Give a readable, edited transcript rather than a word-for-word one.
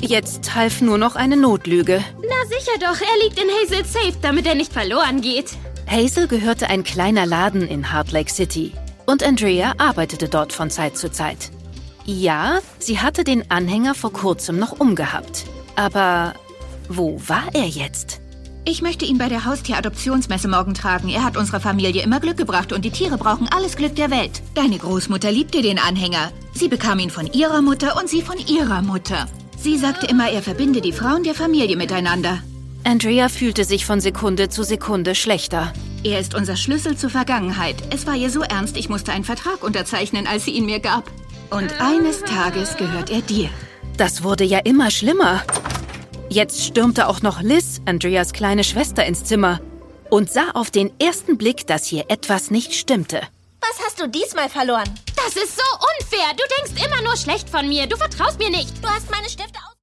Jetzt half nur noch eine Notlüge. Na sicher doch, er liegt in Hazels Safe, damit er nicht verloren geht. Hazel gehörte ein kleiner Laden in Heart Lake City und Andrea arbeitete dort von Zeit zu Zeit. Ja, sie hatte den Anhänger vor kurzem noch umgehabt. Aber wo war er jetzt? Ich möchte ihn bei der Haustieradoptionsmesse morgen tragen. Er hat unserer Familie immer Glück gebracht und die Tiere brauchen alles Glück der Welt. Deine Großmutter liebte den Anhänger. Sie bekam ihn von ihrer Mutter und sie von ihrer Mutter. Sie sagte immer, er verbinde die Frauen der Familie miteinander. Andrea fühlte sich von Sekunde zu Sekunde schlechter. Er ist unser Schlüssel zur Vergangenheit. Es war ihr so ernst, ich musste einen Vertrag unterzeichnen, als sie ihn mir gab. Und eines Tages gehört er dir. Das wurde ja immer schlimmer. Jetzt stürmte auch noch Liz, Andreas kleine Schwester, ins Zimmer und sah auf den ersten Blick, dass hier etwas nicht stimmte. Was hast du diesmal verloren? Das ist so unfair. Du denkst immer nur schlecht von mir. Du vertraust mir nicht. Du hast meine Stifte